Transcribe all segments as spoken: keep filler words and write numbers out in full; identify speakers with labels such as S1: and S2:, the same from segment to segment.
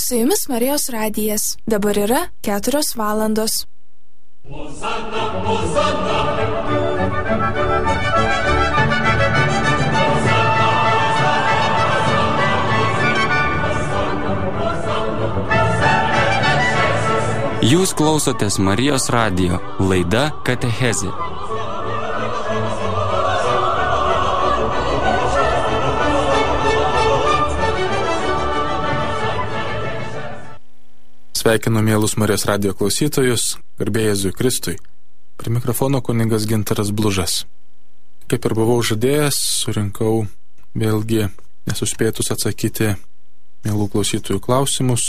S1: Su jumis Marijos radijas. Dabar yra keturios valandos.
S2: Hosanna, Hosanna.
S3: Jūs klausotės Marijos radijo, laida Katechezė.
S4: Sveikinu mielus Marijos radijo klausytojus, garbė Jėzui Kristui. Prie mikrofono kunigas Gintaras Blužas. Kaip ir buvau žadėjęs, surinkau vėlgi nesuspėtus atsakyti mielų klausytojų klausimus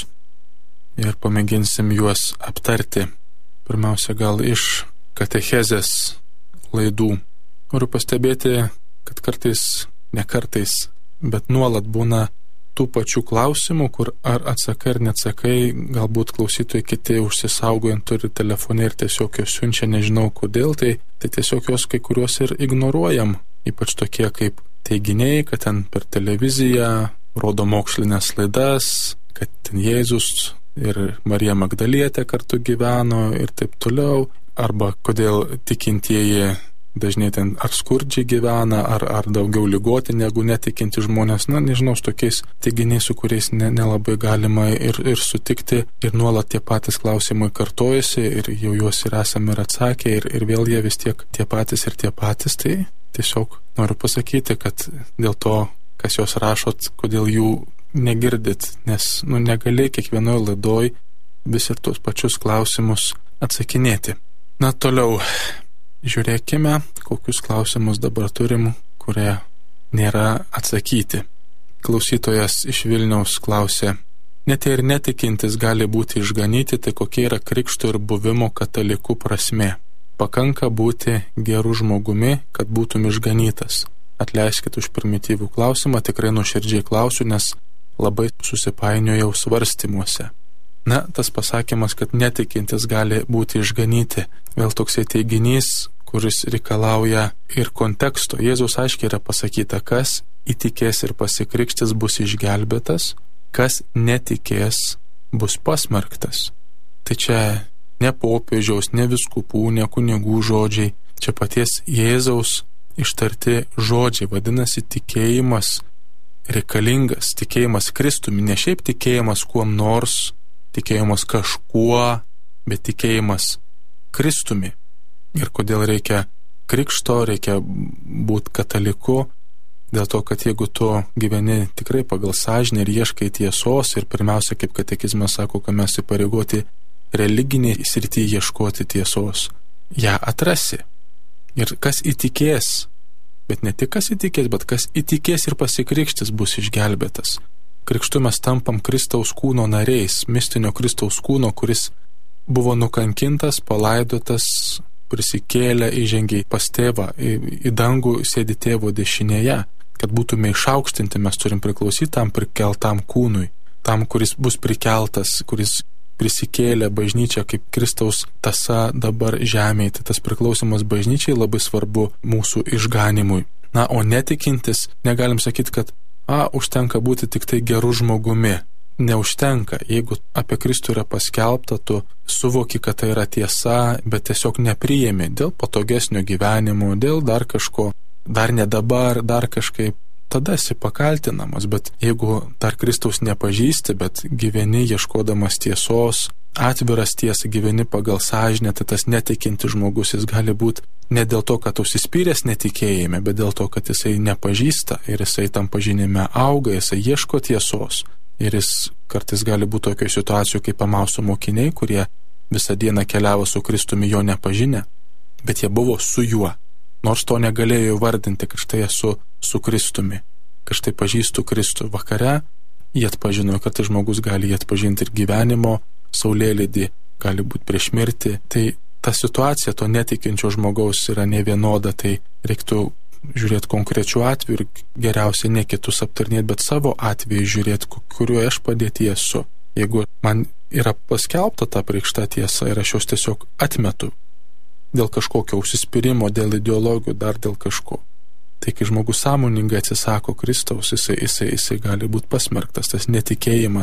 S4: ir pamėginsim juos aptarti. Pirmiausia, gal iš katechezės laidų. Noriu pastebėti, kad kartais, ne kartais, bet nuolat būna tų pačių klausimų, kur ar atsakai ar neatsakai, galbūt klausytojai kiti užsisaugojant turi telefone ir tiesiog jos siunčia, nežinau kodėl, tai, tai tiesiog jos kai kuriuos ir ignoruojam, ypač tokie kaip teiginiai, kad ten per televiziją rodo mokslinės laidas, kad ten Jėzus ir Marija Magdalietė kartu gyveno ir taip toliau, arba kodėl tikintieji dažnai ten ar skurdžiai gyvena, ar, ar daugiau ligoti negu netikinti žmonės. Na, nežinau, su tokiais teiginiais, su kuriais ne, nelabai galima ir, ir sutikti, ir nuolat tie patys klausimai kartojasi, ir jau juos ir esame ir atsakę, ir, ir vėl jie vis tiek tie patys ir tie patys. Tai tiesiog noriu pasakyti, kad dėl to, kas jos rašot, kodėl jų negirdit, nes nu, negali kiekvienoje laidoj vis ir tuos pačius klausimus atsakinėti. Na, toliau. Žiūrėkime, kokius klausimus dabar turim, kurie nėra atsakyti. Klausytojas iš Vilniaus klausė, net ir netikintis gali būti išganyti, tai kokia yra krikšto ir buvimo katalikų prasmė. Pakanka būti gerų žmogumi, kad būtum išganytas. Atleiskit už primityvų klausimą, tikrai nuoširdžiai klausiu, nes labai susipainiojau svarstymuose. Na, tas pasakymas, kad netikintis gali būti išganyti, vėl toksai teiginys, kuris reikalauja ir konteksto. Jėzaus aiškiai yra pasakyta, kas įtikės ir pasikrikštys bus išgelbėtas, kas netikės bus pasmerktas. Tai čia ne popiežiaus, ne vyskupų, ne kunigų žodžiai, čia paties Jėzaus ištarti žodžiai, vadinasi tikėjimas reikalingas, tikėjimas Kristumi, ne šiaip tikėjimas kuom nors, tikėjimas kažkuo, bet tikėjimas Kristumi. Ir kodėl reikia krikšto, reikia būti kataliku, dėl to, kad jeigu tu gyveni tikrai pagal sąžinę ir ieškai tiesos, ir pirmiausia, kaip katekizmas sako, kad mes įpareigoti religiniai srityje ieškoti tiesos, ją atrasi. Ir kas įtikės, bet ne tik kas įtikės, bet kas įtikės ir pasikrikštis bus išgelbėtas. Krikštu mes tampam Kristaus kūno nariais, mistinio Kristaus kūno, kuris buvo nukankintas, palaidotas, prisikėlė, įžengė pas tėvą, į, į dangų sėdi tėvo dešinėje. Kad būtume išaukštinti, mes turim priklausyti tam prikeltam kūnui, tam, kuris bus prikeltas, kuris prisikėlė bažnyčia kaip Kristaus tąsa dabar žemėje. Tai tas priklausimas bažnyčiai labai svarbu mūsų išganimui. Na, o netikintis, negalim sakyti, kad A, užtenka būti tik tai gerų žmogumi. Neužtenka. Jeigu apie Kristų yra paskelbta, tu suvoki, kad tai yra tiesa, bet tiesiog nepriėmi dėl patogesnio gyvenimo, dėl dar kažko, dar ne dabar, dar kažkaip, tada esi pakaltinamas. Bet jeigu dar Kristaus nepažįsti, bet gyveni ieškodamas tiesos, atviras tiesai, gyveni pagal sąžinę, tai tas netikintis žmogus, jis gali būti ne dėl to, kad užsispyręs netikėjime, bet dėl to, kad jisai nepažįsta ir jisai tam pažinime auga, jisai ieško tiesos. Ir jis kartais gali būti tokio situacijų kaip Emauso mokiniai, kurie visą dieną keliavo su Kristumi jo nepažinę, bet jie buvo su juo. Nors to negalėjo įvardinti, kad štai esu su Kristumi, kad štai pažįstu Kristų. Vakare jie atpažino, kad tai žmogus gali jį atpažinti ir gyvenimo saulėlydį, gali būti prieš mirtį. Tai ta situacija to netikinčio žmogaus yra nevienoda, tai reiktų žiūrėti konkrečių atvejų ir geriausiai ne kitus aptarnėti, bet savo atveju žiūrėti, kuriuo aš padėtyje esu. Jeigu man yra paskelbta ta priekšta tiesa ir aš jos tiesiog atmetu dėl kažkokio užsispyrimo, dėl ideologijų, dar dėl kažko, tai kai žmogus sąmoningai atsisako Kristaus, jisai, jisai, jisai gali būti pasmerktas. Tas netikėjimas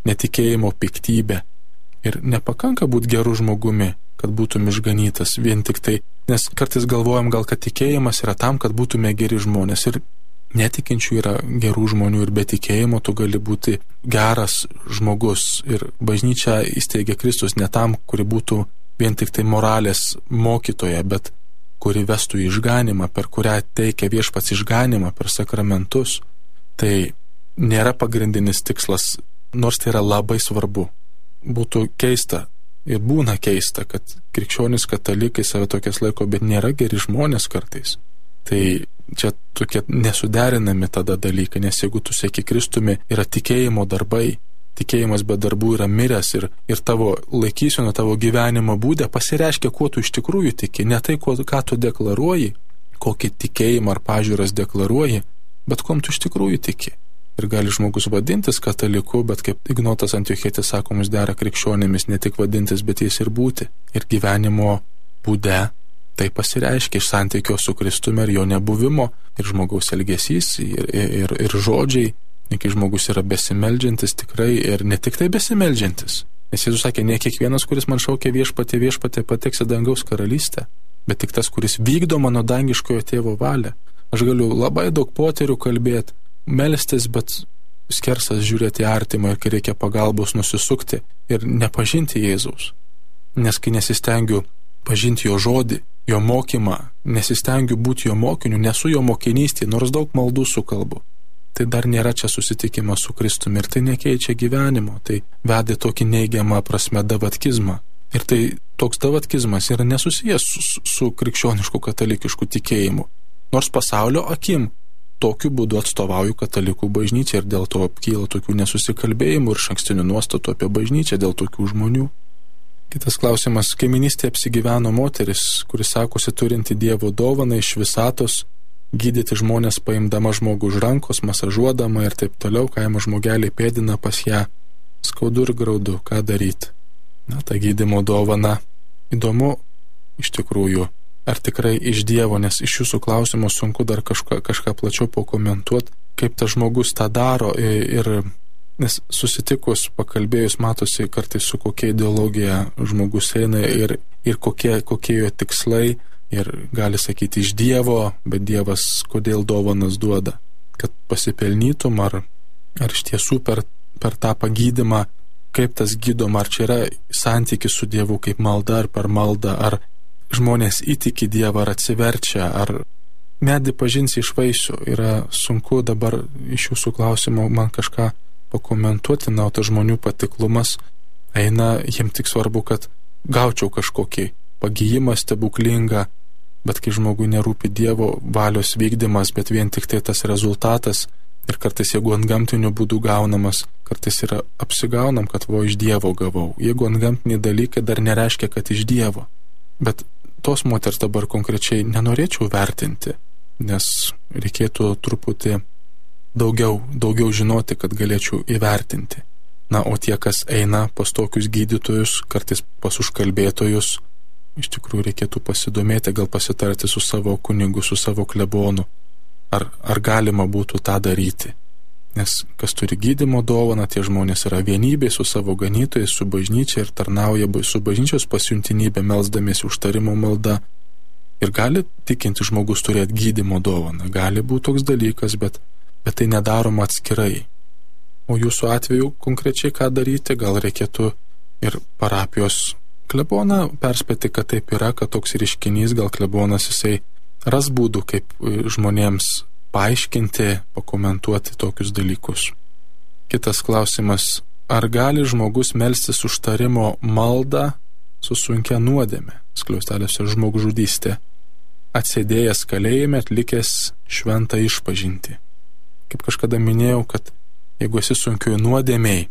S4: netikėjimo piktybė. Ir nepakanka būti gerų žmogumi, kad būtum išganytas vien tik tai, nes kartais galvojam gal, kad tikėjimas yra tam, kad būtume geri žmonės. Ir netikinčių yra gerų žmonių ir be tikėjimo tu gali būti geras žmogus. Ir bažnyčia įsteigė Kristus ne tam, kuri būtų vien tik tai moralės mokytoja, bet kuri vestų į išganimą, per kurią teikia viešpats išganimą per sakramentus. Tai nėra pagrindinis tikslas, nors tai yra labai svarbu. Būtų keista ir būna keista, kad krikščionys katalikai save tokias laiko, bet nėra geri žmonės kartais. Tai čia tokie nesuderinami tada dalykai, nes jeigu tu seki Kristumi, yra tikėjimo darbai. Tikėjimas be darbų yra miręs ir, ir tavo laikysena, tavo gyvenimo būdė pasireiškia, kuo tu iš tikrųjų tiki. Ne tai, kuo, ką tu deklaruoji, kokį tikėjimą ar pažiūras deklaruoji, bet kuom tu iš tikrųjų tiki. Ir gali žmogus vadintis kataliku, bet kaip Ignotas Antiochietis sako, mums dera krikščionimis ne tik vadintis, bet jais ir būti. Ir gyvenimo būde tai pasireiškia iš santykio su Kristumi ir jo nebuvimo, ir žmogaus elgesys, ir, ir, ir žodžiai. Kai žmogus yra besimeldžiantis tikrai ir ne tik tai besimeldžiantis. Nes Jėzus sakė, ne kiekvienas, kuris man šaukia viešpatie, viešpatie pateks į dangaus karalystę, bet tik tas, kuris vykdo mano dangiškojo tėvo valią. Aš galiu labai daug poterių kalbėti, melstis, bet skersas žiūrėti artimą ir kai reikia pagalbos nusisukti ir nepažinti Jėzaus. Nes kai nesistengiu pažinti jo žodį, jo mokymą, nesistengiu būti jo mokiniu, nesu jo mokinystė, nors daug maldų sukalbu. Tai dar nėra čia susitikimas su Kristumi ir tai nekeičia gyvenimo, tai vedė tokį neigiamą prasme davatkizmą. Ir tai toks davatkizmas yra nesusijęs su, su krikščionišku katalikišku tikėjimu. Nors pasaulio akim tokiu būdu atstovauju katalikų bažnyčią ir dėl to kyla tokių nesusikalbėjimų ir išankstinių nuostatų apie bažnyčią dėl tokių žmonių. Kitas klausimas. Kaiminystėje apsigyveno moteris, kuris sakosi turinti Dievo dovaną iš visatos, gydyti žmonės paimdama žmogų už rankos, masažuodama ir taip toliau, kaimo žmogelį pėdina pas ją. Skaudu ir graudu, ką daryti? Na, ta gydymo dovana. Įdomu, iš tikrųjų, ar tikrai iš Dievo, nes iš jūsų klausimo sunku dar kažką, kažką plačiau pakomentuoti, kaip tas žmogus tą daro ir, nes susitikus, pakalbėjus, matosi kartais su kokia ideologija žmogus eina ir, ir kokie, kokie jo tikslai. Ir gali sakyti iš Dievo, bet Dievas kodėl dovanas duoda? Kad pasipelnytum, ar, ar iš tiesų per, per tą pagydymą, kaip tas gydoma, ar čia yra santykis su Dievu kaip malda, ar per maldą, ar žmonės įtiki Dievą, ar atsiverčia, ar medį pažins iš vaisių. Yra sunku dabar iš jūsų klausimo man kažką pakomentuoti, na, o tas žmonių patiklumas eina, jiem tik svarbu, kad gaučiau kažkokį pagijimą stebuklingą, bet kai žmogui nerūpi Dievo valios vykdymas, bet vien tik tai tas rezultatas ir kartais jeigu ant gamtinių būdų gaunamas, kartais yra apsigaunam, kad vo iš Dievo gavau. Jeigu ant gamtiniai dalykai dar nereiškia, kad iš Dievo. Bet tos moters dabar konkrečiai nenorėčiau vertinti, nes reikėtų truputį daugiau, daugiau žinoti, kad galėčiau įvertinti. Na, o tie, kas eina pas tokius gydytojus, kartais pas užkalbėtojus, iš tikrųjų reikėtų pasidomėti, gal pasitarti su savo kunigu, su savo klebonu, ar, ar galima būtų tą daryti. Nes kas turi gydymo dovaną, tie žmonės yra vienybė su savo ganytojais, su bažnyčia ir tarnauja su bažnyčios pasiuntinybė, melsdamiesi užtarimo malda. Ir gali tikinti žmogus turėti gydymo dovaną, gali būti toks dalykas, bet, bet tai nedaroma atskirai. O jūsų atveju konkrečiai ką daryti, gal reikėtų ir parapijos kleboną perspėti, kad taip yra, kad toks reiškinys, gal klebonas jisai ras būdų, kaip žmonėms paaiškinti, pakomentuoti tokius dalykus. Kitas klausimas. Ar gali žmogus melstis užtarimo maldą su sunkia nuodėme, skliausteliuose žmogžudystė, atsėdėjęs kalėjime, atlikęs šventą išpažintį? Kaip kažkada minėjau, kad jeigu esi sunkioj nuodėmėj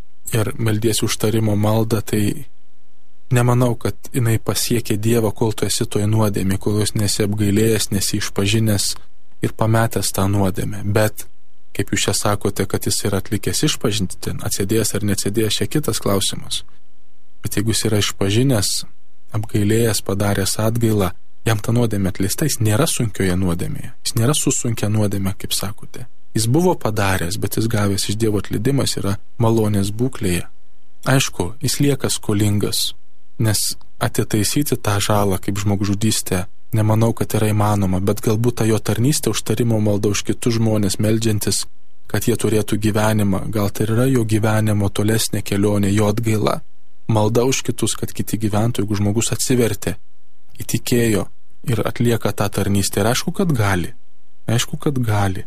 S4: ir meldiesi užtarimo maldą, tai nemanau, kad jinai pasiekia Dievą, kol tu esi toje nuodėmė, kol jūs nesi apgailėjęs, nesi išpažinęs ir pametęs tą nuodėmę. Bet, kaip jūs čia sakote, kad jis yra atlikęs išpažinti, ten atsėdėjęs ar neatsėdėjęs, čia kitas klausimas. Bet jeigu jis yra išpažinęs, apgailėjęs, padaręs atgailą, jam ta nuodėmė atleista, jis nėra sunkioje nuodėmėje, jis nėra su sunkia nuodėmė, kaip sakote. Jis buvo padaręs, bet jis gavęs iš Dievo atleidimas yra malonės būklėje. Aišku, jis lieka skolingas, nes atitaisyti tą žalą kaip žmogžudystę nemanau, kad yra įmanoma, bet galbūt ta jo tarnystė, užtarimo malda už kitus žmonės meldžiantis, kad jie turėtų gyvenimą, gal tai yra jo gyvenimo tolesnė kelionė, jo atgaila. Malda už kitus, kad kiti gyventų, jeigu žmogus atsivertė, įtikėjo ir atlieka tą tarnystę. Ir aišku, kad gali. Aišku, kad gali.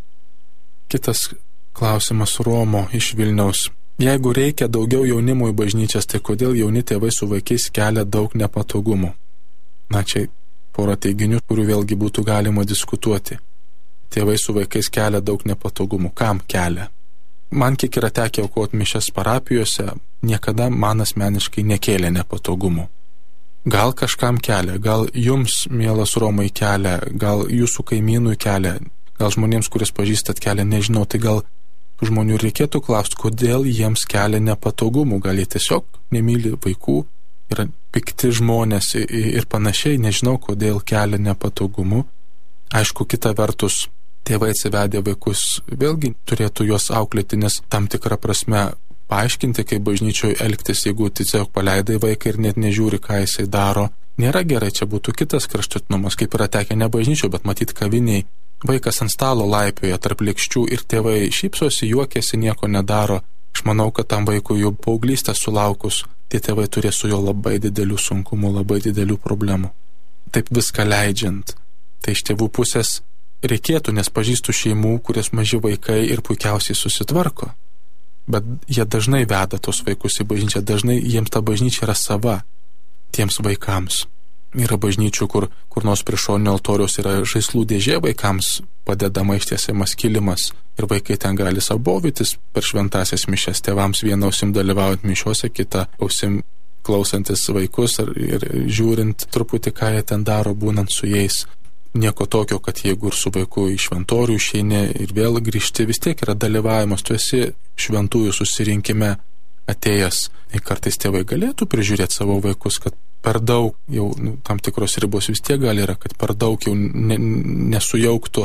S4: Kitas klausimas Romo iš Vilniaus. Jeigu reikia daugiau jaunimo į bažnyčias, tai kodėl jauni tėvai su vaikais kelia daug nepatogumų? Na, čia porą teiginių, kurių vėlgi būtų galima diskutuoti. Tėvai su vaikais kelia daug nepatogumų. Kam kelia? Man kiek yra tekę aukoti mišias parapijose, niekada man asmeniškai nekėlė nepatogumų. Gal kažkam kelia, gal jums, mielas Romai, kelia, gal jūsų kaimynui kelia, gal žmonėms, kuris pažįstat, kelia, nežinau, tai gal žmonių reikėtų klausti, kodėl jiems kelia nepatogumų. Gal jie tiesiog nemyli vaikų, yra pikti žmonės ir panašiai, nežinau, kodėl kelia nepatogumų. Aišku, kita vertus, tėvai atsivedę vaikus vėlgi turėtų juos auklėti, nes tam tikrą prasme paaiškinti, kaip bažnyčioje elgtis, jeigu tiesiog paleidai vaiką ir net nežiūri, ką jisai daro. Nėra gerai, čia būtų kitas kraštutinumas, kaip yra tekę ne bažnyčio, bet matyt kaviniai. Vaikas ant stalo laipioja tarp lėkščių ir tėvai šypsosi, juokiasi, nieko nedaro. Aš manau, kad tam vaikui jau paauglystės sulaukus, tie tėvai turės su jo labai didelių sunkumų, labai didelių problemų. Taip viską leidžiant. Tai iš tėvų pusės reikėtų, nes pažįstu šeimų, kurias maži vaikai ir puikiausiai susitvarko. Bet jie dažnai veda tos vaikus į bažnyčią, dažnai jiems ta bažnyčia yra sava tiems vaikams. Yra bažnyčių, kur, kur nors prie šoninio altoriaus yra žaislų dėžė vaikams, padedama ištiesiamas kilimas ir vaikai ten gali sabovytis per šventasias mišias, tėvams vieną ausim dalyvaujant mišiuose, kitą ausim klausantis vaikus ir, ir žiūrint truputį, ką jie ten daro, būnant su jais. Nieko tokio, kad jeigu ir su vaiku į šventorių išeini ir vėl grįžti, vis tiek yra dalyvavimas, tu esi šventųjų susirinkime atėjęs. Ir kartais tėvai galėtų prižiūrėti savo vaikus, kad per daug, jau nu, tam tikros ribos vis tiek gali yra, kad per daug jau ne, nesujauktų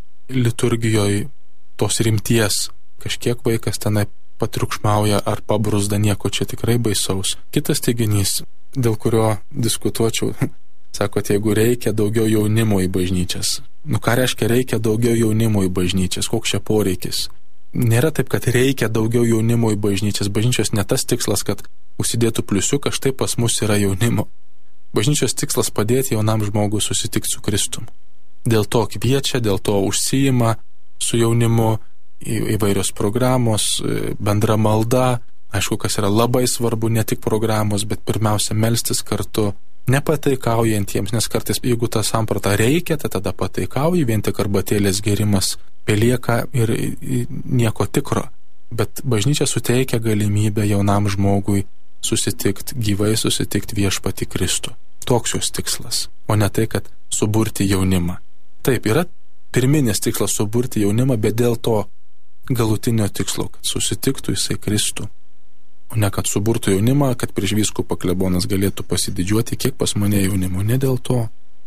S4: liturgijoje tos rimties. Kažkiek vaikas tenai patriukšmauja ar pabrusda, nieko čia tikrai baisaus. Kitas teiginys, dėl kurio diskutuočiau, sakot, jeigu reikia daugiau jaunimo į bažnyčias. Nu ką reiškia reikia daugiau jaunimo į bažnyčias? Koks čia poreikis? Nėra taip, kad reikia daugiau jaunimo į bažnyčias. Bažnyčios ne tas tikslas, kad užsidėtų pliusiuką, štai pas mus yra jaunimo. Bažnyčios tikslas padėti jaunam žmogui susitikti su Kristumi. Dėl to kviečia, dėl to užsiima su jaunimu įvairios programos, bendra malda. Aišku, kas yra labai svarbu, ne tik programos, bet pirmiausia melstis kartu, nepataikaujantiems, nes kartais, jeigu tą sampratą reikia, tai tada pataikauji, vien tik arbatėlės gerimas belieka ir nieko tikro. Bet bažnyčia suteikia galimybę jaunam žmogui susitikti, gyvai susitikti viešpatį Kristų. Toks jos tikslas, o ne tai, kad suburti jaunimą. Taip, yra pirminis tikslas suburti jaunimą, bet dėl to galutinio tikslo, kad susitiktų jisai Kristų. O ne kad suburtų jaunimą, kad prieš vyskupą klebonas galėtų pasididžiuoti, kiek pas mane jaunimo. Ne dėl to.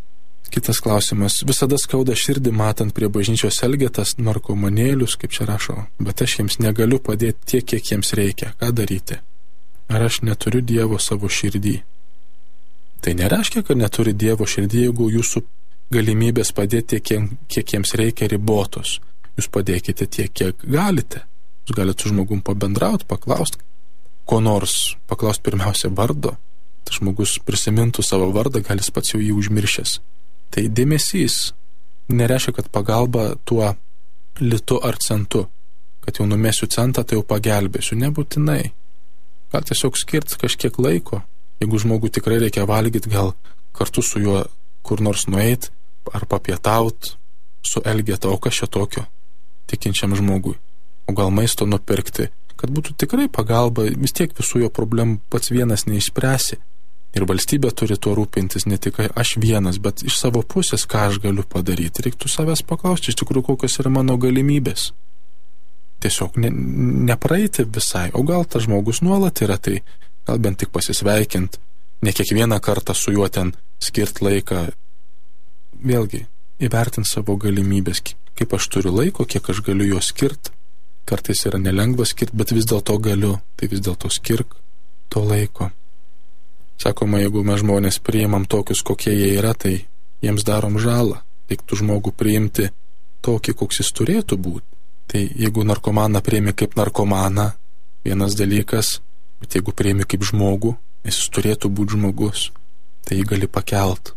S4: Kitas klausimas. Visada skauda širdį matant prie bažnyčios elgetas narkomanėlius, kaip čia rašo, bet aš jiems negaliu padėti tiek, kiek jiems reikia. Ką daryti? Ar aš neturiu Dievo savo širdį? Tai nereiškia, kad neturi Dievo širdį, jeigu jūsų galimybės padėti tiek, kiek jiems reikia, ribotos. Jūs padėkite tiek, kiek galite. Jūs galite su žmogum pabendrauti, paklausti, ko nors, paklausti pirmiausia vardo. Tai žmogus prisimintų savo vardą, gal jis pats jau jį užmiršęs. Tai dėmesys nereiškia, kad pagalba tuo litu ar centu, kad jau numesiu centą, tai jau pagelbėsiu. Nebūtinai. Gal tiesiog skirti kažkiek laiko. Jeigu žmogui tikrai reikia valgyti, gal kartu su juo kur nors nueit ar papietaut su elgeta, o kas čia tokio tikinčiam žmogui. O gal maisto nupirkti, kad būtų tikrai pagalba, vis tiek visų jo problemų pats vienas neišspręsi. Ir valstybė turi tuo rūpintis, ne tik aš vienas, bet iš savo pusės, ką aš galiu padaryti. Reiktų savęs paklausti, iš tikrųjų, kokios yra mano galimybės. Tiesiog ne, nepraeiti visai, o gal tas žmogus nuolat yra, tai gal bent tik pasisveikint, ne kiekvieną kartą su juo ten skirt laiką. Vėlgi, įvertint savo galimybės, kaip aš turiu laiko, kiek aš galiu jo skirti. Kartais yra nelengva skirti, bet vis dėlto galiu, tai vis dėlto skirk to laiko. Sakoma, jeigu mes žmonės priimam tokius, kokie jie yra, tai jiems darom žalą. Reiktų žmogų priimti tokį, koks jis turėtų būti. Tai jeigu narkomaną priimi kaip narkomaną, vienas dalykas, bet jeigu priimi kaip žmogų, jis turėtų būti žmogus, tai jį gali pakelt.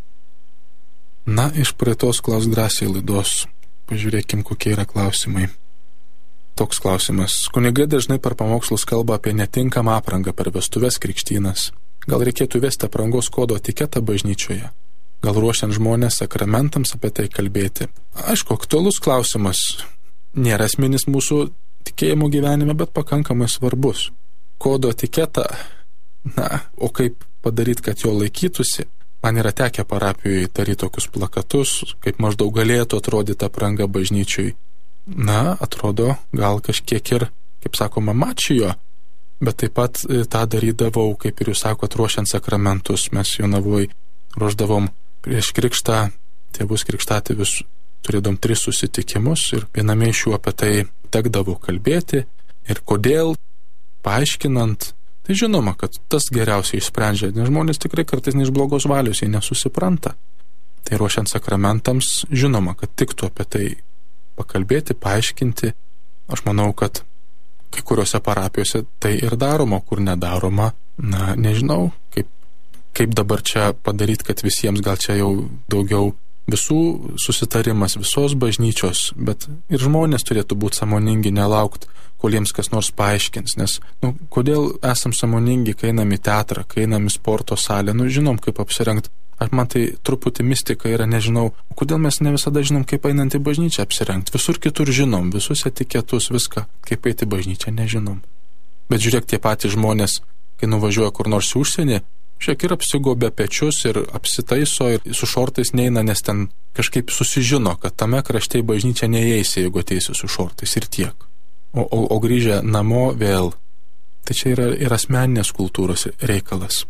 S4: Na, iš praeitos Klaus drąsiai laidos pažiūrėkim, kokie yra klausimai. Toks klausimas. Kunigai dažnai per pamokslus kalba apie netinkamą aprangą per vestuves, krikštynas. Gal reikėtų vesti aprangos kodo etiketą bažnyčioje? Gal ruošiant žmonės sakramentams apie tai kalbėti? Aišku, aktualus klausimas. Nėra esminis mūsų tikėjimo gyvenime, bet pakankamai svarbus. Kodo etiketą, na, o kaip padaryti, kad jo laikytųsi? Man yra tekę parapijoje daryti tokius plakatus, kaip maždaug galėtų atrodyti apranga bažnyčiui. Na, atrodo, gal kažkiek ir, kaip sakoma, mačijo, bet taip pat tą darydavau, kaip ir jūs sakot, ruošiant sakramentus. Mes Jonavoj ruošdavom prieš krikštą, tėvus krikštatėvius, turėdom tris susitikimus ir viename iš jų apie tai tekdavo kalbėti ir kodėl, paaiškinant. Tai žinoma, kad tas geriausiai išsprendžia, nes žmonės tikrai kartais ne iš blogos valios, jie nesusipranta. Tai ruošiant sakramentams, žinoma, kad tiktų apie tai pakalbėti, paaiškinti. Aš manau, kad kai kuriuose parapijose tai ir daroma, kur nedaroma. Na, nežinau, kaip, kaip dabar čia padaryti, kad visiems gal čia jau daugiau visų susitarimas, visos bažnyčios, bet ir žmonės turėtų būti sąmoningi, nelaukti, kol jiems kas nors paaiškins. Nes, nu, kodėl esam sąmoningi, kai einam į teatrą, kai einam į sporto salę, nu, žinom, kaip apsirengti. Ar man tai truputį mistika yra, nežinau, kodėl mes ne visada žinom, kaip einant į bažnyčią apsirengti. Visur kitur žinom, visus etiketus, viską, kaip eiti į bažnyčią nežinom. Bet žiūrėk, tie patys žmonės, kai nuvažiuoja kur nors į užsienį, šiek ir apsigobė pečius ir apsitaiso ir su šortais neina, nes ten kažkaip susižino, kad tame krašte į bažnyčią neįeisi, jeigu ateisi su šortais ir tiek. O, o, o grįžę namo vėl, tai čia yra ir asmeninės kultūros reikalas.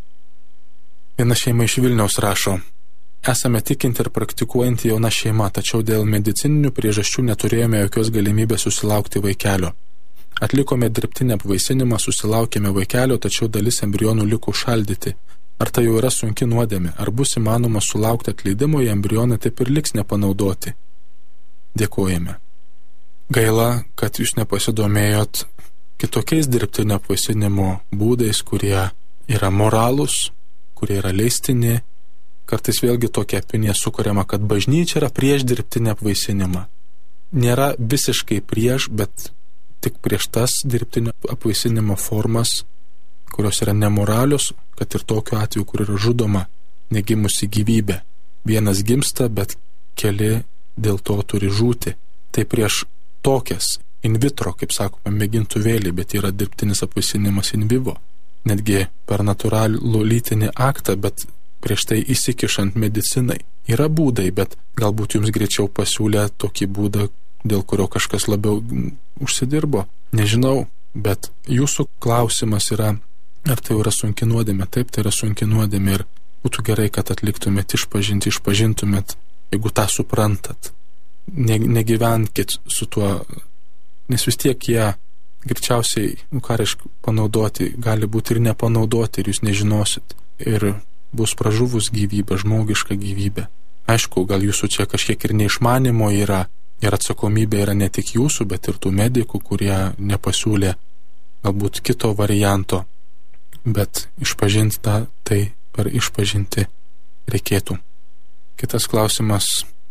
S4: Viena šeima iš Vilniaus rašo: esame tikinti ir praktikuojanti jauna šeima, tačiau dėl medicininių priežasčių neturėjome jokios galimybės susilaukti vaikelio. Atlikome dirbtinį apvaisinimą, susilaukėme vaikelio, tačiau dalis embrionų liko šaldyti. Ar tai jau yra sunki nuodėmė? Ar bus įmanoma sulaukti atleidimo, jei embrionai taip ir liks nepanaudoti? Dėkojame. Gaila, kad jūs nepasidomėjot kitokiais dirbtinio apvaisinimo būdais, kurie yra moralūs, kurie yra leistini. Kartais vėlgi tokia opinija sukuriama, kad bažnyčia yra prieš dirbtinį apvaisinimą. Nėra visiškai prieš, bet tik prieš tas dirbtinio apvaisinimo formas, kurios yra nemoralios, kad ir tokiu atveju, kur yra žudoma negimusi gyvybė. Vienas gimsta, bet keli dėl to turi žūti. Tai prieš tokias in vitro, kaip sakoma, mėgintuvėlį, bet yra dirbtinis apvaisinimas in vivo. Netgi per natūralų lytinį aktą, bet prieš tai įsikišant medicinai. Yra būdai, bet galbūt jums greičiau pasiūlė tokį būdą, dėl kurio kažkas labiau užsidirbo. Nežinau, bet jūsų klausimas yra, ar tai yra sunki nuodėmė. Taip, tai yra sunki nuodėmė ir būtų gerai, kad atliktumėt išpažinti, išpažintumėt, jeigu tą suprantat. Ne, negyvenkit su tuo, nes vis tiek jie greičiausiai, nu ką reiškia panaudoti, gali būti ir nepanaudoti ir jūs nežinosit. Ir bus pražuvus gyvybė, žmogiška gyvybė. Aišku, gal jūsų čia kažkiek ir neišmanimo yra, ir atsakomybė yra ne tik jūsų, bet ir tų medikų, kurie nepasiūlė galbūt kito varianto. Bet išpažinti tą, tai per išpažinti reikėtų. Kitas klausimas.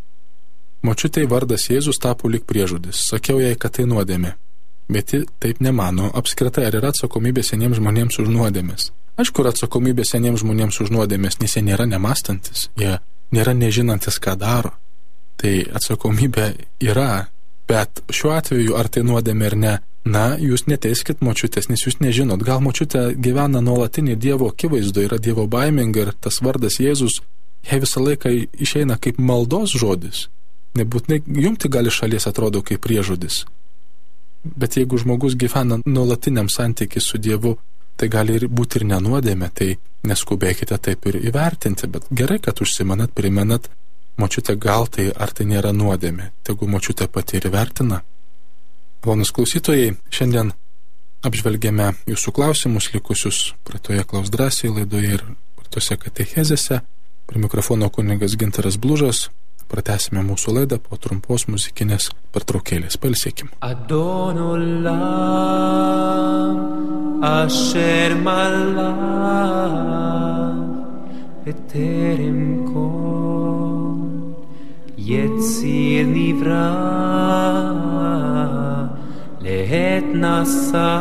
S4: Močiutei vardas Jėzus tapo lyg priežodis. Sakiau jai, kad tai nuodėmė. Bet ji taip nemano. Apskritai, ar yra atsakomybė seniems žmonėms už nuodėmės? Aišku, yra atsakomybė seniems žmonėms už nuodėmės, nes jie nėra nemastantis, jie nėra nežinantis, ką daro. Tai atsakomybė yra, bet šiuo atveju, ar tai nuodėmė ar ne, na, jūs neteiskit močiutės, nes jūs nežinot. Gal močiutė gyvena nuolatinį Dievo akivaizdu, yra Dievo baiminga ir tas vardas Jėzus, jai visą laiką išeina kaip maldos žodis. Nebūtinai jums tai gali šalies atrodo kaip priežodis. Bet jeigu žmogus gyvena nuolatiniam santykiui su Dievu, tai gali ir būti ir nenuodėmė, tai neskubėkite taip ir įvertinti, bet gerai, kad užsimenat, primenat, močiutė, gal tai ar tai nėra nuodėmė, tegu močiutė pati ir vertina. Malonūs klausytojai, šiandien apžvelgėme jūsų klausimus likusius praeitoje Klaus drąsiai laidoje ir praeitose katechezėse. Prie mikrofono kunigas Gintaras Blužas. Pratęsime mūsų laidą po trumpos muzikinės pertraukėlės. Pailsėkim.
S5: Adon olam asher malach beterem kol yetzir nivra lehet nasa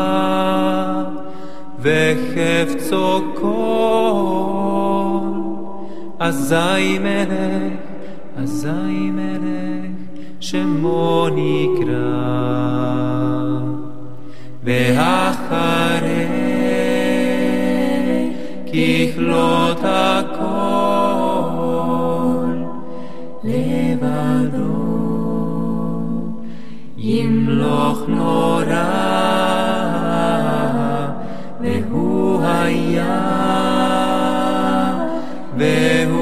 S5: vechefzo kol azai melech azai melech shemo nikra ve'acharei kichlot hakol levado yimloch nora ve'hu haya ve'hu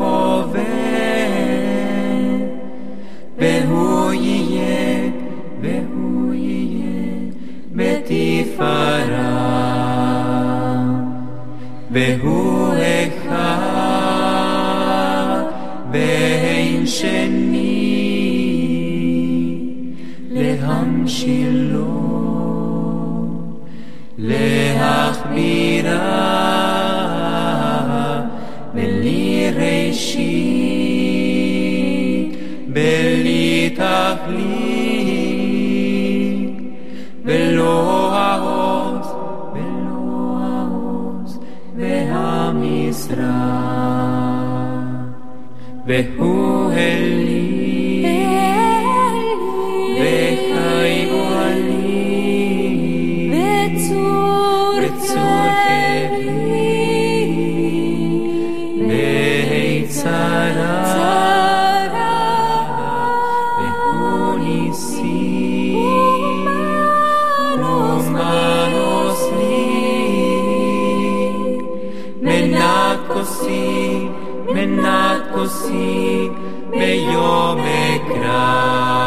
S5: והוא יהיה, והוא יהיה בתפארה, והוא אחד ואין שני להמשילו, להחבירה בלי ראשית, בלי תכלית, ולא העוז, ולא העוז, והמשרה, והוא אלי, וחי גואלי, וצור כאבי, ביצרה, מנת כוסי ביום אקרא.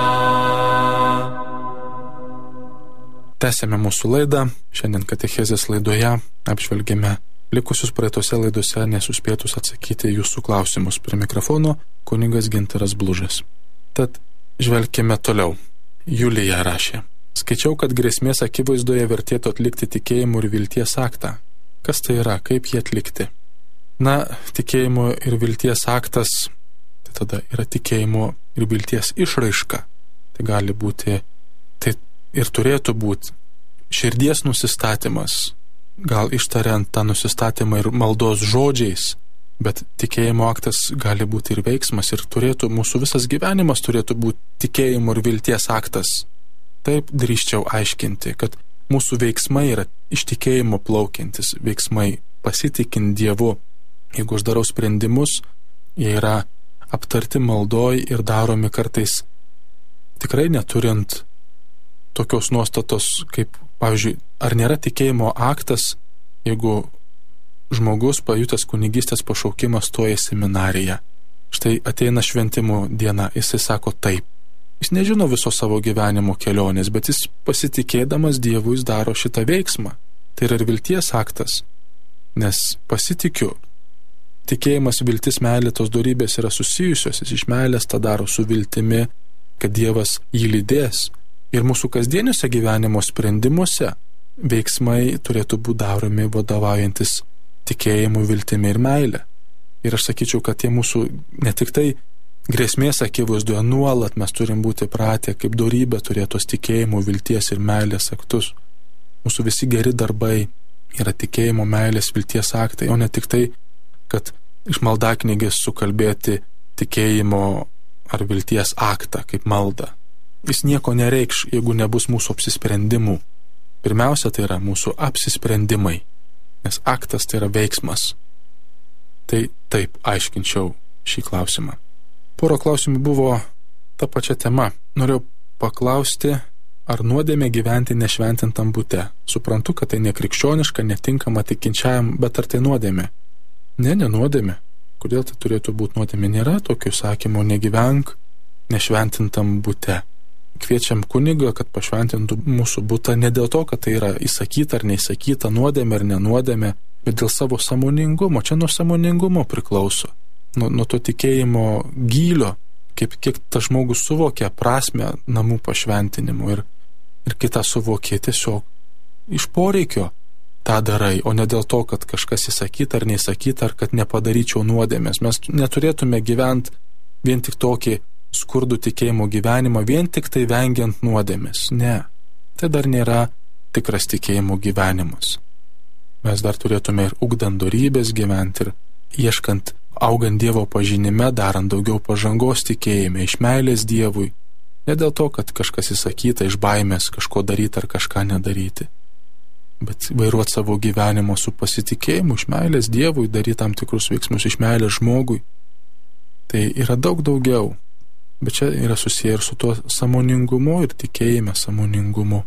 S4: Tęsėme mūsų laidą. Šiandien katechezės laidoje apžvelgėme likusius praeitose laidose nesuspėtus atsakyti jūsų klausimus. Prie mikrofono kunigas Gintaras Blužas. Tad žvelkime toliau. Julija rašė: skaičiau, kad grėsmės akivaizdoje vertėtų atlikti tikėjimo ir vilties aktą. Kas tai yra, kaip jį atlikti? Na, tikėjimo ir vilties aktas, tai tada yra tikėjimo ir vilties išraiška. Tai gali būti, tai ir turėtų būti širdies nusistatymas, gal ištariant tą nusistatymą ir maldos žodžiais, bet tikėjimo aktas gali būti ir veiksmas, ir turėtų, mūsų visas gyvenimas turėtų būti tikėjimo ir vilties aktas. Taip drįsčiau aiškinti, kad mūsų veiksmai yra iš tikėjimo plaukiantis veiksmai, pasitikint Dievu. Jeigu aš darau sprendimus, jie yra aptarti maldoj ir daromi kartais tikrai neturint tokios nuostatos, kaip, pavyzdžiui, ar nėra tikėjimo aktas, jeigu žmogus pajutęs kunigystės pašaukimą stoja į seminariją. Štai ateina šventimų diena, jisai sako taip. Jis nežino viso savo gyvenimo kelionės, bet jis pasitikėdamas Dievu jis daro šitą veiksmą. Tai yra ir vilties aktas, nes pasitikiu. Tikėjimas, viltis, meilė, tos dorybės yra susijusios, jis iš meilės tą daro su viltimi, kad Dievas jį lydės. Ir mūsų kasdieniuose gyvenimo sprendimuose veiksmai turėtų būti daromi vadovaujantis tikėjimu, viltimi ir meilė. Ir aš sakyčiau, kad tie mūsų ne tik tai grėsmės akivaizdoje nuolat mes turim būti pratę, kaip dorybė turėtos tikėjimo, vilties ir meilės aktus. Mūsų visi geri darbai yra tikėjimo, meilės, vilties aktai, o ne tik tai, kad iš maldaknygės sukalbėti tikėjimo ar vilties aktą kaip maldą. Jis nieko nereikš, jeigu nebus mūsų apsisprendimų. Pirmiausia, tai yra mūsų apsisprendimai, nes aktas tai yra veiksmas. Tai taip aiškinčiau šį klausimą. Poro klausimų buvo ta pačia tema. Norėjau paklausti, ar nuodėmė gyventi nešventintam bute. Suprantu, kad tai nekrikščioniška, netinkama tikinčiajam, bet ar tai nuodėmė? Ne, ne nuodėmė. Kodėl tai turėtų būti nuodėmė? Nėra tokio sakymo, negyvenk nešventintam bute. Kviečiam kunigą, kad pašventintų mūsų butą ne dėl to, kad tai yra įsakyta ar neįsakyta, nuodėmė ar nenuodėmė, bet dėl savo sąmoningumo. Čia nuo sąmoningumo priklauso. Nuo, nuo to tikėjimo gylio, kaip, kiek tas žmogus suvokia prasmę namų pašventinimo ir, ir kitą suvokia tiesiog iš poreikio tą darai, o ne dėl to, kad kažkas įsakyta ar neįsakyta, ar kad nepadaryčiau nuodėmės. Mes neturėtume gyventi vien tik tokį skurdų tikėjimo gyvenimą, vien tik tai vengiant nuodėmės. Ne, tai dar nėra tikras tikėjimo gyvenimas. Mes dar turėtume ir ugdant dorybės gyventi ir ieškant, augant Dievo pažinime, darant daugiau pažangos tikėjime, iš meilės Dievui. Ne dėl to, kad kažkas įsakyta, iš baimės kažko daryti ar kažką nedaryti, bet vairuoti savo gyvenimo su pasitikėjimu, iš meilės Dievui, daryti tam tikrus veiksmus iš meilės žmogui. Tai yra daug daugiau, bet čia yra susiję ir su tuo sąmoningumu ir tikėjime sąmoningumu.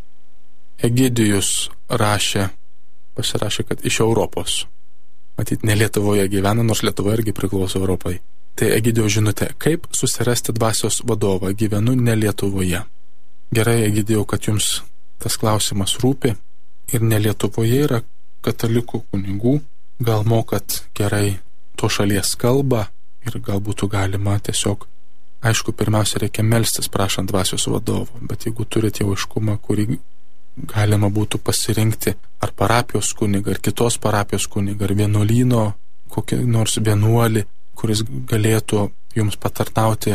S4: Egidijus rašė, pasirašė, kad iš Europos. Matyt, ne Lietuvoje gyvena, nors Lietuva irgi priklauso Europai. Tai Egidijos žinutė, kaip susirasti dvasios vadovą, gyvenu ne Lietuvoje. Gerai, Egidijau, kad jums tas klausimas rūpi ir ne Lietuvoje yra katalikų kunigų, gal mokat gerai to šalies kalbą ir gal būtų galima tiesiog, aišku, pirmiausia reikia melstis prašant dvasios vadovo, bet jeigu turite jau aiškumą, kurį galima būtų pasirinkti ar parapijos kunigą, ar kitos parapijos kunigą, ar vienuolyno kokį nors vienuolį, kuris galėtų jums patarnauti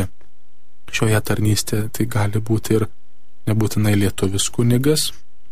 S4: šioje tarnystėje, tai gali būti ir nebūtinai lietuvis kunigas,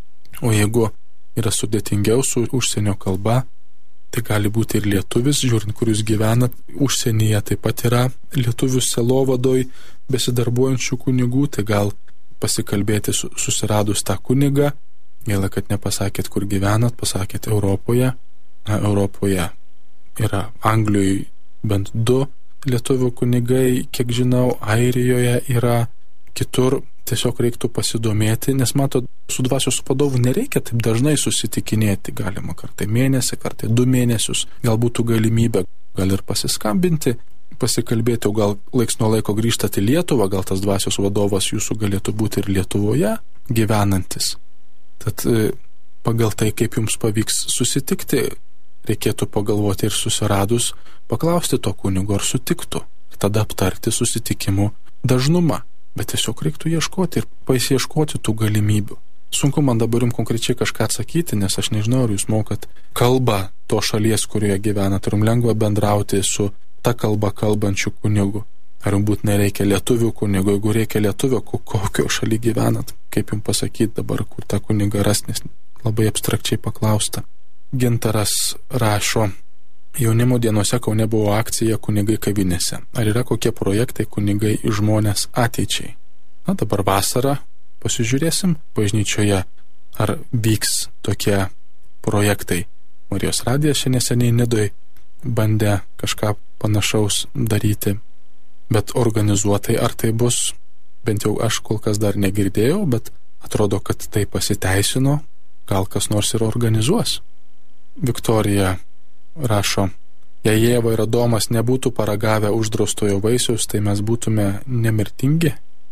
S4: o jeigu yra sudėtingiau su užsienio kalba, tai gali būti ir lietuvis, žiūrint, kur jūs gyvenat, užsienyje taip pat yra lietuvių selovadoj besidarbuojančių kunigų, tai gal pasikalbėti su, susiradus tą kunigą, gaila, kad nepasakėt, kur gyvenat, pasakėt Europoje. Na, Europoje yra Anglijoje bent du lietuvių kunigai, kiek žinau, Airijoje yra, kitur tiesiog reiktų pasidomėti, nes mato, su dvasios vadovu nereikia taip dažnai susitikinėti, galima kartai mėnesį, kartai du mėnesius, gal būtų galimybė, gal ir pasiskambinti, pasikalbėti, o gal laiks nuo laiko grįžtate į Lietuvą, gal tas dvasios vadovas jūsų galėtų būti ir Lietuvoje gyvenantis. Tad pagal tai, kaip jums pavyks susitikti, reikėtų pagalvoti ir susiradus, paklausti to kunigo, ar sutiktų, ir tada aptarti susitikimų dažnumą. Bet tiesiog reiktų ieškoti ir pasieškoti tų galimybių. Sunku man dabar jums konkrečiai kažką atsakyti, nes aš nežinau, ar jūs mokat kalbą to šalies, kurioje gyvenat, ar jums lengva bendrauti su ta kalba kalbančių kunigų. Ar jums būtinai reikia lietuvių kunigų, jeigu reikia lietuvio, kokio šaly gyvenat, kaip jums pasakyti dabar, kur tą kunigą ras, nes labai abstrakčiai paklausta. Gintaras rašo, jaunimo dienose Kaune buvo akcija kunigai kavinėse. Ar yra kokie projektai kunigai į žmonės ateičiai? Na, dabar vasarą pasižiūrėsim bažnyčioje, ar vyks tokie projektai. Marijos radijas šiandien neseniai Nidoj bandė kažką panašaus daryti, bet organizuotai ar tai bus, bent jau aš kol kas dar negirdėjau, bet atrodo, kad tai pasiteisino, gal kas nors ir organizuos. Viktorija rašo, jei Ieva ir Adomas nebūtų paragavę uždraustojo vaisiaus, tai mes būtume nemirtingi?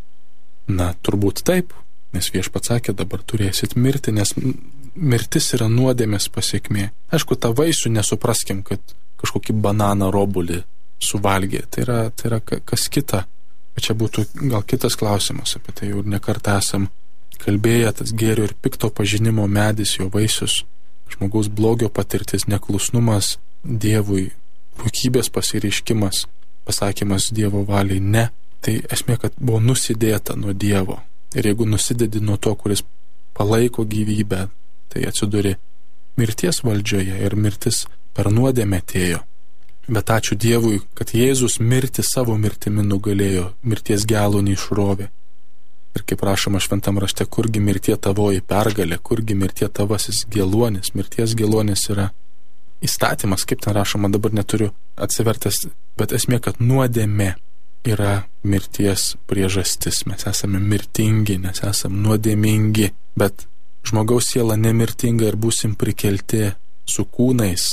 S4: Na, turbūt taip, nes Viešpats sakė, dabar turėsit mirti, nes mirtis yra nuodėmės pasiekmė. Aišku, tą vaisių nesupraskim, kad kažkokį bananą robulį suvalgė, tai yra, tai yra kas kita. Bet čia būtų gal kitas klausimas, apie tai jau nekartą esam kalbėję, tas gėrio ir pikto pažinimo medis, jo vaisius, žmogaus blogio patirtis, neklusnumas Dievui, puikybės pasireiškimas, pasakymas Dievo valiai ne, tai esmė, kad buvo nusidėta nuo Dievo. Ir jeigu nusidedi nuo to, kuris palaiko gyvybę, tai atsiduri mirties valdžioje ir mirtis per nuodėmę atėjo. Bet ačiū Dievui, kad Jėzus mirti savo mirtimi nugalėjo, mirties gelo neišrovė. Ir kaip rašoma šventam rašte, kurgi mirtie tavoji pergalė, kurgi mirtie tavasis geluonis. Mirties geluonis yra įstatymas, kaip ten rašoma, dabar neturiu atsivertęs, bet esmė, kad nuodėmė yra mirties priežastis. Mes esame mirtingi, nes esame nuodėmingi, bet žmogaus siela nemirtinga ir būsim prikelti su kūnais,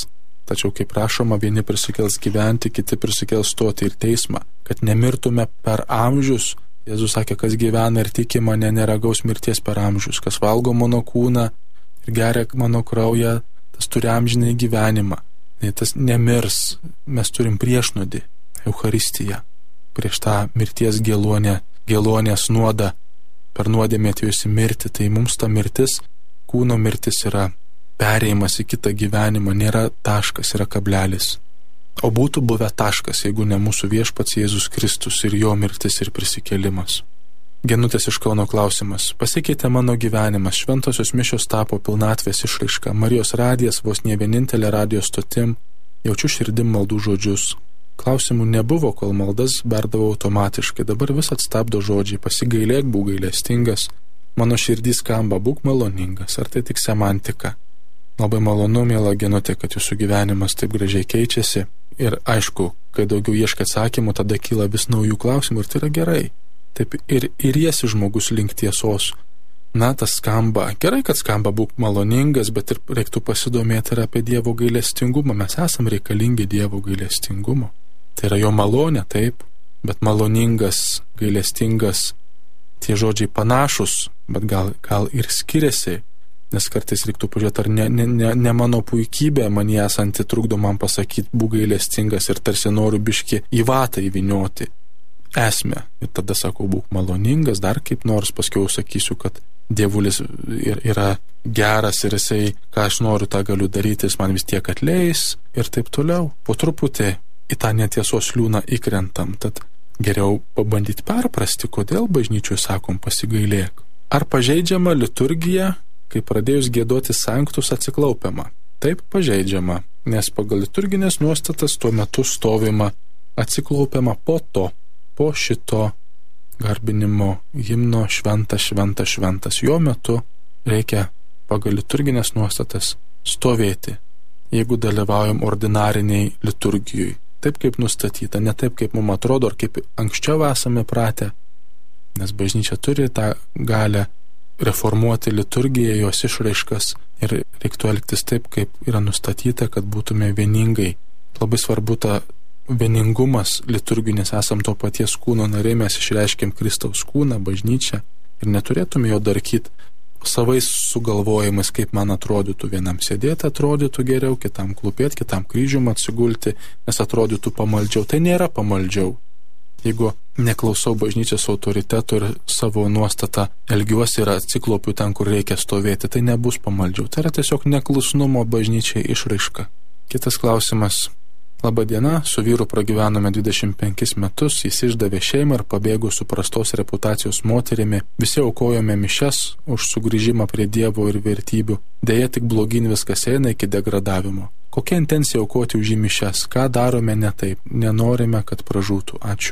S4: tačiau kaip rašoma, vieni prisikels gyventi, kiti prisikels stoti ir teismą. Kad nemirtume per amžius, Jėzus sakė, kas gyvena ir tiki mane, neragaus mirties per amžius. Kas valgo mano kūną ir geria mano kraują, tas turi amžinai gyvenimą. Tas nemirs, mes turim priešnodį, Eucharistiją, prieš tą mirties gelonę, gelonės nuodą, per nuodėmę atėjusi mirti. Tai mums ta mirtis, kūno mirtis yra perėjimas į kitą gyvenimą, nėra taškas, yra kablelis. O būtų buvę taškas, jeigu ne mūsų viešpats Jėzus Kristus ir jo mirtis ir prisikėlimas. Genutės iš Kauno klausimas. Pasikeitė mano gyvenimas, šventosios mišios tapo pilnatvės išraiška, Marijos radijas vos ne vienintelė radijos stotim, jaučiu širdim maldų žodžius. Klausimų nebuvo, kol maldas berdavau automatiškai, dabar vis atstabdo žodžiai, pasigailėk, būk gailestingas, mano širdys skamba, būk maloningas, ar tai tik semantika? Labai malonu, miela Genutė, kad jūsų gyvenimas taip gražiai keičiasi. Ir aišku, kai daugiau ieškai atsakymų, tada kyla vis naujų klausimų ir tai yra gerai. Taip ir iriesi žmogus link tiesos. Na, tas skamba, gerai, kad skamba būk maloningas, bet ir reiktų pasidomėti ir apie Dievo gailestingumą. Mes esam reikalingi Dievo gailestingumo. Tai yra jo malonė, taip, bet maloningas, gailestingas, tie žodžiai panašus, bet gal, gal ir skiriasi. Nes kartais reiktų pažiūrėti, ar ne, ne, ne, ne mano puikybė man esanti trukdo man pasakyti būk gailestingas ir tarsi noriu biški į vatą įvinioti esmę. Ir tada sakau, būk maloningas, dar kaip nors, paskiau sakysiu, kad Dievulis yra geras ir jisai, ką aš noriu, tą galiu daryti, jis man vis tiek atleis ir taip toliau. Po truputį į tą netiesos liūną įkrentam, tad geriau pabandyti perprasti, kodėl bažnyčiui sakom pasigailėk. Ar pažeidžiama liturgija, kai pradėjus giedoti sanktus atsiklaupiama? Taip, pažeidžiama, nes pagal liturginės nuostatas tuo metu stovima atsiklaupiama po to, po šito garbinimo himno šventas, šventas, šventas. Jo metu reikia pagal liturginės nuostatas stovėti, jeigu dalyvaujam ordinariniai liturgijui. Taip kaip nustatyta, ne taip kaip mums atrodo, ar kaip anksčiau esame pratę, nes bažnyčia turi tą galę reformuoti liturgiją, jos išraiškas ir reiktų elgtis taip, kaip yra nustatyta, kad būtume vieningai. Labai svarbu ta vieningumas liturginis, esam to paties kūno nariai, mes išreiškiam Kristaus kūną, bažnyčią ir neturėtume jo darkyti savais sugalvojimais, kaip man atrodytų. Vienam sėdėti atrodytų geriau, kitam klūpėti, kitam kryžium atsigulti, nes atrodytų pamaldžiau. Tai nėra pamaldžiau. Jeigu neklausau bažnyčios autoritetų ir savo nuostatą elgiuosi ir atsiklaupiu ten, kur reikia stovėti, tai nebus pamaldžiau. Tai yra tiesiog neklusnumo bažnyčiai išraiška. Kitas klausimas. Labą dieną, su vyru pragyvenome dvidešimt penkis metus, jis išdavė šeimą ir pabėgo su prastos reputacijos moterimi. Visi aukojome mišias už sugrįžimą prie Dievo ir vertybių. Deja, tik blogyn viskas eina iki degradavimo. Kokia intencija aukoti už jį mišias? Ką darome ne taip? Nenorime, kad pražūtų. Ačiū.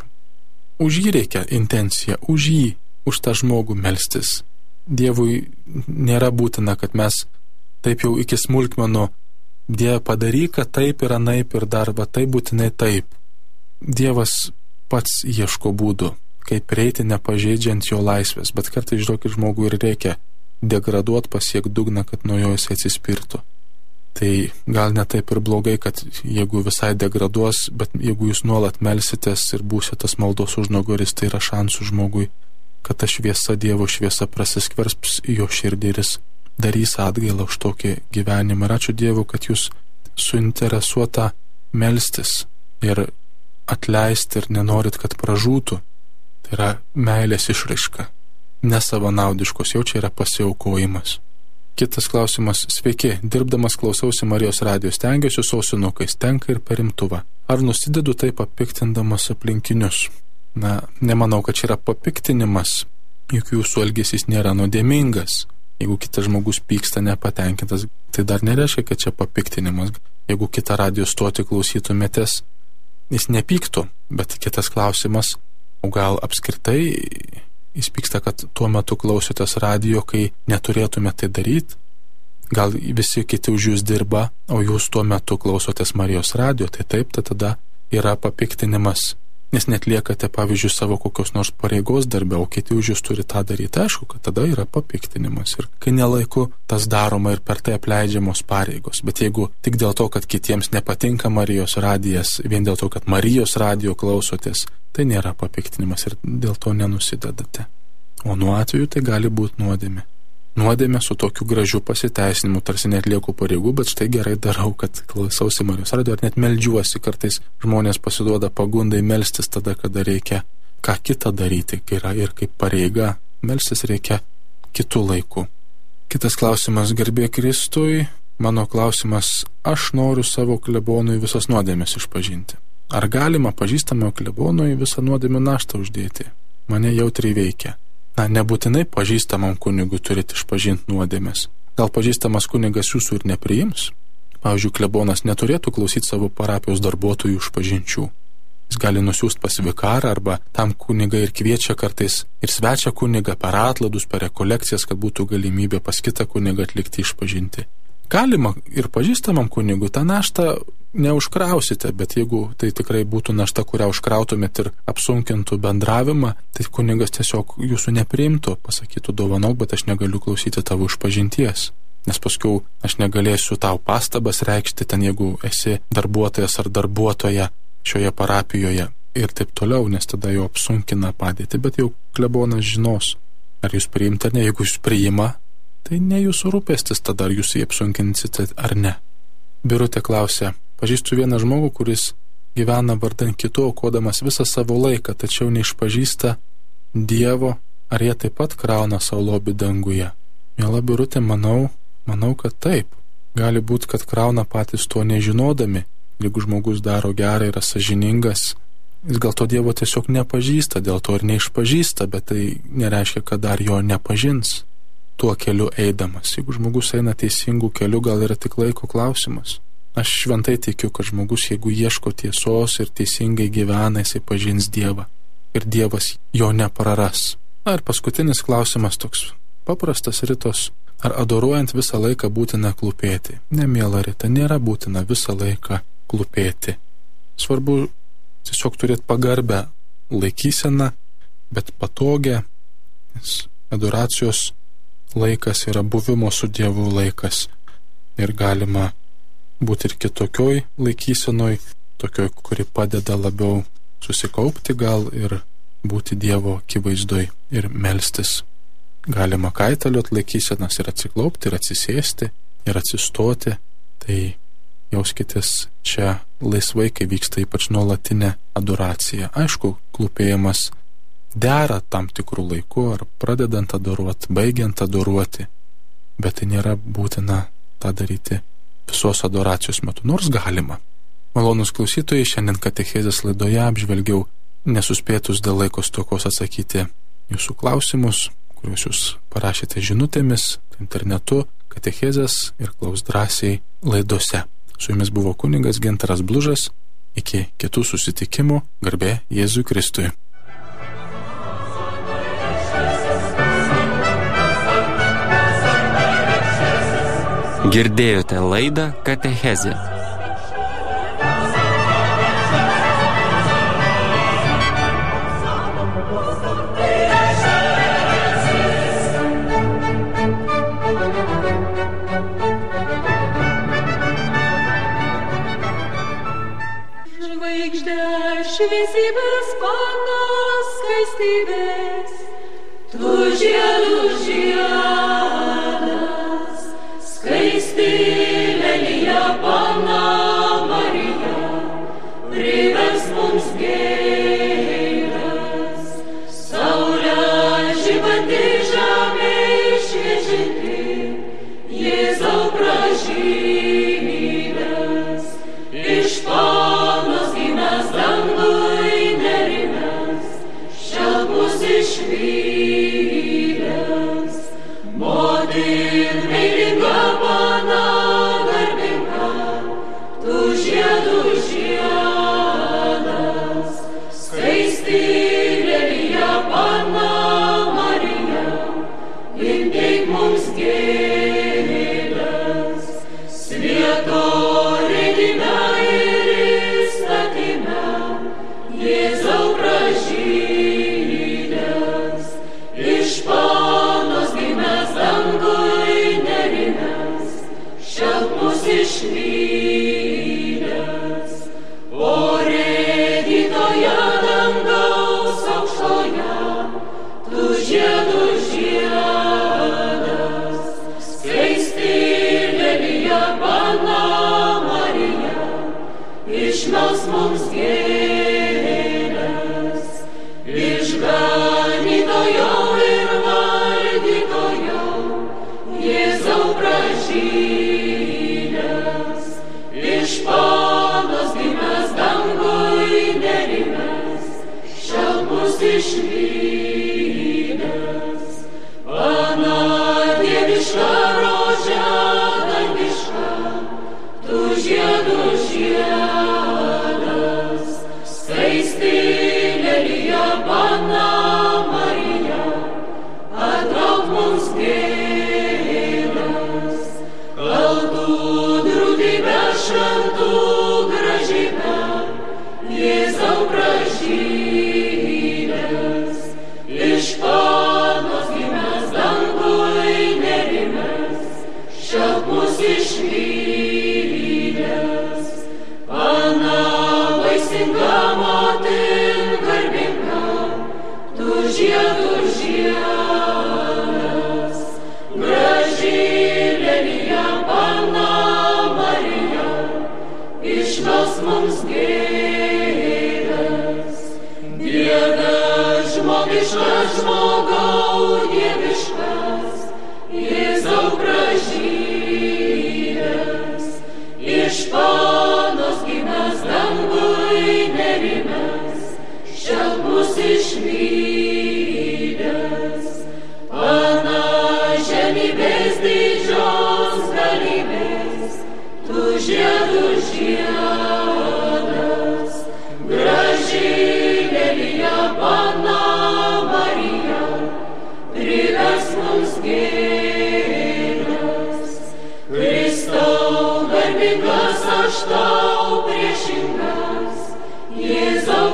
S4: Už jį reikia intencija, už jį, už tą žmogų melstis. Dievui nėra būtina, kad mes taip jau iki smulkmenų Dieve padaryk, kad taip ir anaip ir dar, va taip būtinai taip. Dievas pats ieško būdų, kaip prieiti nepažeidžiant jo laisvės, bet kartais žinokit žmogui ir reikia degraduoti, pasiekti dugną, kad nuo jo jis atsispirtų. Tai gal ne taip ir blogai, kad jeigu visai degraduos, bet jeigu jūs nuolat melsitės ir būsite tas maldos užnugaris, tai yra šansų žmogui, kad ta šviesa, Dievo šviesa prasiskverbs į jo širdį ir jis darys atgailą už tokį gyvenimą. Ir ačiū Dievu, kad jūs suinteresuota melstis ir atleisti ir nenorit, kad pražūtų. Tai yra meilės išraiška, nesavanaudiškos, jau čia yra pasiaukojimas. Kitas klausimas. Sveiki, dirbdamas klausausi Marijos radijos, stengiuosi sausinukais, tenka ir per imtuvą. Ar nusidedu taip papiktindamas aplinkinius? Na, nemanau, kad čia yra papiktinimas, juk jūsų elgesys nėra nuodėmingas. Jeigu kitas žmogus pyksta nepatenkintas, tai dar nereiškia, kad čia papiktinimas. Jeigu kitą radijos stotį klausytumėtės, jis nepyktų, bet kitas klausimas, o gal apskritai jis pyksta, kad tuo metu klausotės radijo, kai neturėtumėte tai daryti? Gal visi kiti už jūs dirba, o jūs tuo metu klausotės Marijos radijo, tai taip, tai tada yra papiktinimas nes netliekate, pavyzdžiui, savo kokios nors pareigos darbę, o kiti už jūs turi tą daryti. Aišku, kad tada yra papiktinimas ir kai nelaiku tas daroma ir per tai apleidžiamos pareigos. Bet jeigu tik dėl to, kad kitiems nepatinka Marijos radijas, vien dėl to, kad Marijos radijo klausotės, tai nėra papiktinimas ir dėl to nenusidedate. O nuo atveju tai gali būti nuodėmė. Nuodėmė su tokiu gražiu pasiteisinimu, tarsi netlieku pareigų, bet štai gerai darau, kad klausausi Marijos radijo ar net meldžiuosi. Kartais žmonės pasiduoda pagundai melstis tada, kada reikia ką kitą daryti, kai yra ir kaip pareiga. Melstis reikia kitų laikų. Kitas klausimas, garbė Kristui. Mano klausimas, aš noriu savo klebonui visas nuodėmės išpažinti. Ar galima pažįstamo klebonui visą nuodėmių naštą uždėti? Mane jautriai veikia. Na, nebūtinai pažįstamam kunigui turite išpažinti nuodėmės. Gal pažįstamas kunigas jūsų ir nepriims? Pavyzdžiui, klebonas neturėtų klausyti savo parapijos darbuotojų išpažinčių. Jis gali nusiųsti pas vikarą arba tam kunigai ir kviečia kartais ir svečia kunigą per atlaidus, per rekolekcijas, kad būtų galimybė pas kitą kunigą atlikti išpažinti. Galima ir pažįstamam kunigui tą naštą neužkrausite, bet jeigu tai tikrai būtų našta, kurią užkrautumėt ir apsunkintų bendravimą, tai kunigas tiesiog jūsų nepriimtų, pasakytų dovanok, bet aš negaliu klausyti tavo išpažinties. Nes paskui aš negalėsiu tau pastabas reikšti ten, jeigu esi darbuotojas ar darbuotoja šioje parapijoje ir taip toliau, nes tada jau apsunkina padėtį, bet jau klebonas žinos, ar jūs priimti ar ne. Jeigu jūs priima, tai ne jūsų rūpestis tada, ar jūs jį apsunkinsite ar ne. Birutė klausė, pažįstu vieną žmogų, kuris gyvena vardan kitų, aukodamas visą savo laiką, tačiau neišpažįsta Dievo, ar jie taip pat krauna savo lobį danguje? Miela Birutė, manau, manau, kad taip. Gali būti, kad krauna patys to nežinodami. Jeigu žmogus daro gerą, yra sąžiningas, jis gal to Dievo tiesiog nepažįsta, dėl to ir neišpažįsta, bet tai nereiškia, kad dar jo nepažins tuo keliu eidamas. Jeigu žmogus eina teisingų kelių, gal yra tik laiko klausimas. Aš šventai tikiu, kad žmogus, jeigu ieško tiesos ir teisingai gyvena, jisai pažins Dievą ir Dievas jo nepraras. Na ir paskutinis klausimas toks paprastas, Ritos. Ar adoruojant visą laiką būtina klūpėti? Ne, miela Rita, nėra būtina visą laiką klūpėti. Svarbu tiesiog turėti pagarbę laikyseną, bet patogią, nes adoracijos laikas yra buvimo su Dievu laikas ir galima būti ir kitokioj laikysenoj, tokioj, kuri padeda labiau susikaupti gal ir būti Dievo akivaizdoj ir melstis. Galima kaitaliot laikysenas ir atsiklaupti, ir atsisėsti, ir atsistoti, tai jauskitės čia laisvai, kai vyksta ypač nuolatinė adoracija. Aišku, klūpėjimas dera tam tikrų laikų, ar pradedant adoruoti, baigiant adoruoti, bet tai nėra būtina tą daryti visos adoracijos metu, nors galima. Malonus klausytojai, šiandien katechezės laidoje apžvelgiau nesuspėtus dėl laiko stokos atsakyti jūsų klausimus, kuriuos jūs parašėte žinutėmis, internetu, katechezės ir klaus drąsiai laidose. Su jumis buvo kunigas Gintaras Blužas. Iki kitų susitikimų. Garbė Jėzui Kristui.
S3: Girdėjote laidą Katechezė.
S5: Šviesybės panos skaistybės, tu žiedų žiedas, skaisti lelija Pana Marija, privers mums gėdas, saulė žibanti žemėj šviečianti, Jėzau pražydas, iš panos gimęs dangui nerimęs, šelpus išvydęs, motin meilinga Pana garbinga, tu žiedų žiedas, skaisti lelija Pana Marija, linkėk mums gėdas, svieto regime ir įstatyme, Jėzau mums gėlės, išganytojo ir valdytojo, Jėzau pražydęs, iš panos gimęs dangui nerimęs, šelp mus išvydęs. Pana dieviška rožė dangiška, tu žiedų žiedas, skaisti lelija Pana Marija, atrauk mums gėdas, kaltų drūtybę šventų gražybę, Jėzau pražydęs, iš panos gimęs dangui nerimęs, šelp mus išvydęs. Pana vaisinga motin garbinga, tu žiedų žiedas, graži lelija Pana Marija, išmelsk mums gėdas. Dieve žmogiškas, žmogau dieviškas, Jėzau pražydęs, iš panos gimęs dangui nerimęs, šelp mus išvydęs. Pana žemybės didžios galybės, tu žiedų žiedas, graži lelija Pana Marija, priversk mums gėdas. Kristau garbingas, aš tau priešingas, Jėzau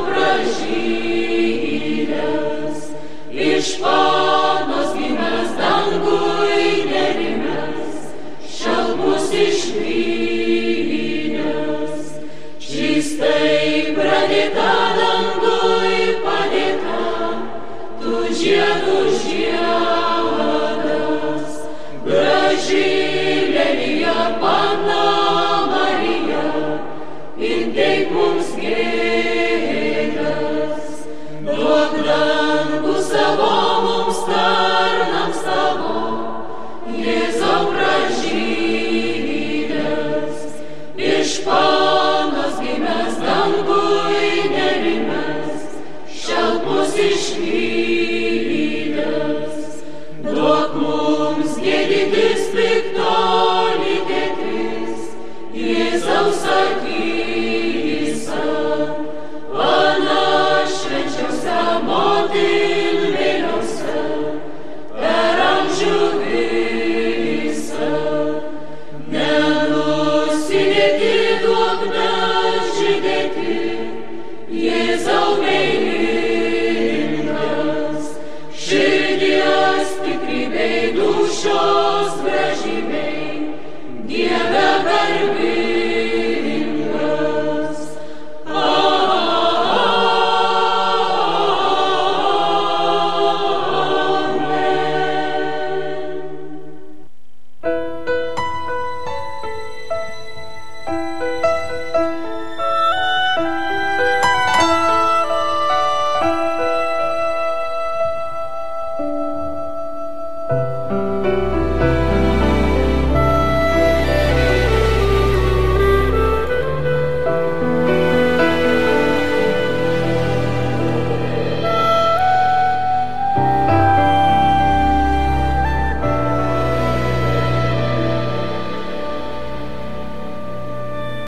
S5: pražydęs, iš panos gimęs dangui nerimęs, šelp mus išvydęs. Čistai pradėta dangui padėta, tu žiedų žiedas, graži lelija Pana Marija, įteik mums gėdas. Duok dangų savo mums tarnams tavo, Jėzau pražydęs, iš panos gimęs dangui nerimęs, šelp mus išvydęs. Duok mums gėdytis pikto lytėtis, Jėzaus akyse. Pana švenčiausia motin vėliausia, per amžių visą. Nenusidėti duok nežydėti, Jėzau meilingas, širdies stiprybei, dūšios gražybei, Dieve garbingas.